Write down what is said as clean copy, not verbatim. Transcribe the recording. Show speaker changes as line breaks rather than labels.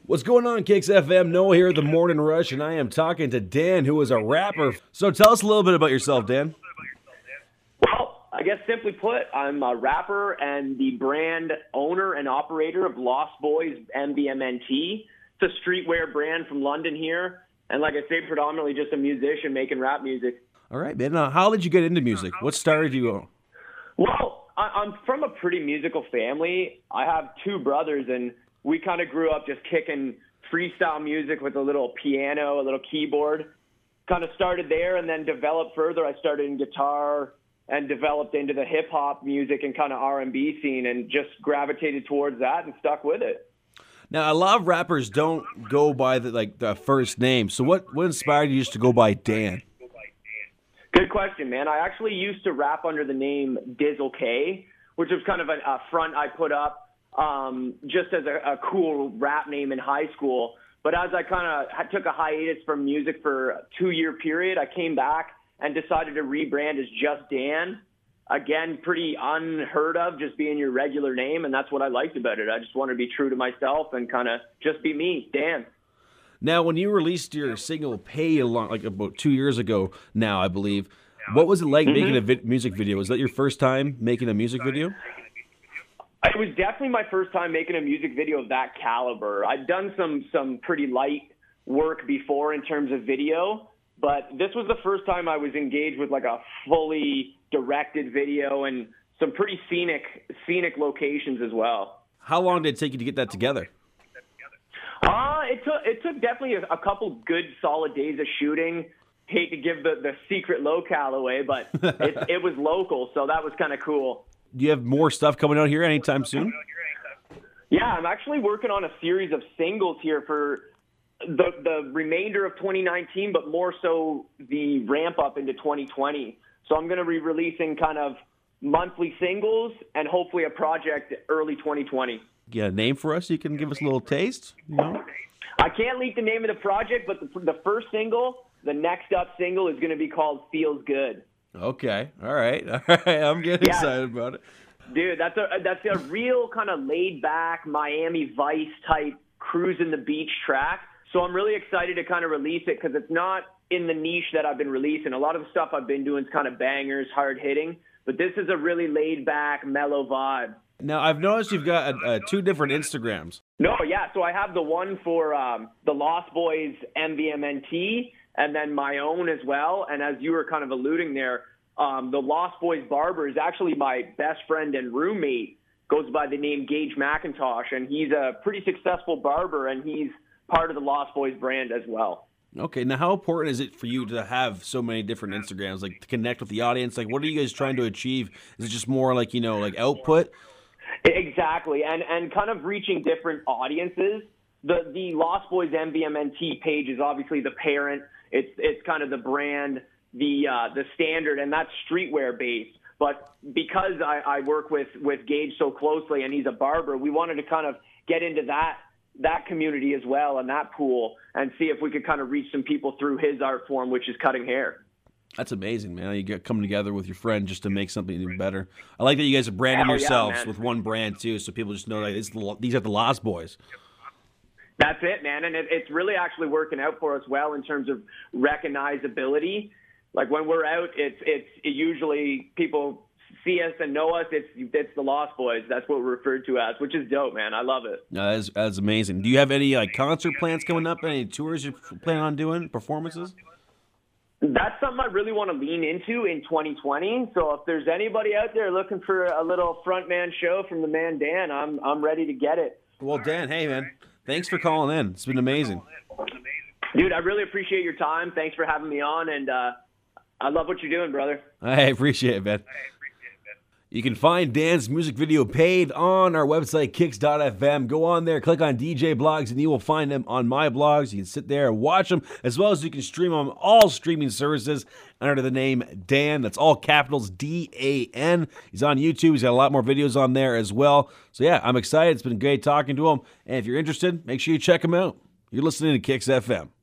What's going on, Kicks FM? Noah here, the Morning Rush, and I am talking to Dan, who is a rapper. So tell us a little bit about yourself, Dan.
Well, I guess simply put, I'm a rapper and the brand owner and operator of Lost Boys MVMNT. It's a streetwear brand from London here. And like I say, predominantly just a musician making rap music.
All right, man. How did you get into music? What started you?
Well, I'm from a pretty musical family. I have two brothers, and we kind of grew up just kicking freestyle music with a little piano, a little keyboard. Kind of started there and then developed further. I started in guitar and developed into the hip-hop music and kind of R&B scene and just gravitated towards that and stuck with it.
Now, a lot of rappers don't go by the first name. So what inspired you just to go by Dan?
Good question, man. I actually used to rap under the name Dizzle K, which was kind of a front I put up just as a cool rap name in high school. But as I kind of took a hiatus from music for a 2-year period, I came back and decided to rebrand as just Dan. Again, pretty unheard of, just being your regular name, and that's what I liked about it. I just wanted to be true to myself and kind of just be me, Dan.
Now, when you released your single "Pay" about 2 years ago now, I believe, what was it like making a music video? Was that your first time making a music video?
It was definitely my first time making a music video of that caliber. I'd done some pretty light work before in terms of video, but this was the first time I was engaged with like a fully directed video and some pretty scenic locations as well.
How long did it take you to get that together?
It took definitely a couple good solid days of shooting. Hate to give the secret locale away, but it was local, so that was kind of cool.
Do you have more stuff coming out here anytime soon?
Yeah, I'm actually working on a series of singles here for the remainder of 2019, but more so the ramp up into 2020. So I'm going to be releasing kind of monthly singles and hopefully a project early 2020.
You got a name for us? You can give us a little taste? You know?
I can't leak the name of the project, but the first single, the next up single, is going to be called Feels Good.
Okay. All right. I'm getting excited about it.
Dude, that's a real kind of laid back Miami Vice type cruising the beach track. So I'm really excited to kind of release it because it's not in the niche that I've been releasing. A lot of the stuff I've been doing is kind of bangers, hard hitting, but this is a really laid back, mellow vibe.
Now, I've noticed you've got two different Instagrams.
No, yeah. So I have the one for the Lost Boys MVMNT and then my own as well. And as you were kind of alluding there, the Lost Boys barber is actually my best friend and roommate, goes by the name Gage McIntosh, and he's a pretty successful barber, and he's part of the Lost Boys brand as well.
Okay, now how important is it for you to have so many different Instagrams, like to connect with the audience? Like, what are you guys trying to achieve? Is it just more like, like output?
Exactly, and kind of reaching different audiences. The Lost Boys MVMNT page is obviously the parent. It's kind of the brand, the standard, and that's streetwear based. But because I work with Gage so closely and he's a barber, we wanted to kind of get into that community as well and that pool and see if we could kind of reach some people through his art form, which is cutting hair.
That's amazing, man. You get coming together with your friend just to make something even better. I like that you guys are branding yourselves with one brand too, so people just know that these are the Lost Boys.
That's it, man. And it's really actually working out for us well in terms of recognizability. Like when we're out, it's usually people see us and know us. It's the Lost Boys. That's what we're referred to as, which is dope, man. I love it.
That's amazing. Do you have any concert plans coming up? Any tours you plan on doing? Performances?
That's something I really want to lean into in 2020. So if there's anybody out there looking for a little frontman show from the man Dan, I'm ready to get it.
Well, Dan, hey man, thanks for calling in. It's been amazing.
Dude, I really appreciate your time. Thanks for having me on, and I love what you're doing, brother.
I appreciate it, man. You can find Dan's music video paid on our website, kicks.fm. Go on there, click on DJ blogs, and you will find them on my blogs. You can sit there and watch them, as well as you can stream them on all streaming services under the name Dan. That's all capitals, D-A-N. He's on YouTube. He's got a lot more videos on there as well. So, yeah, I'm excited. It's been great talking to him. And if you're interested, make sure you check him out. You're listening to Kicks FM.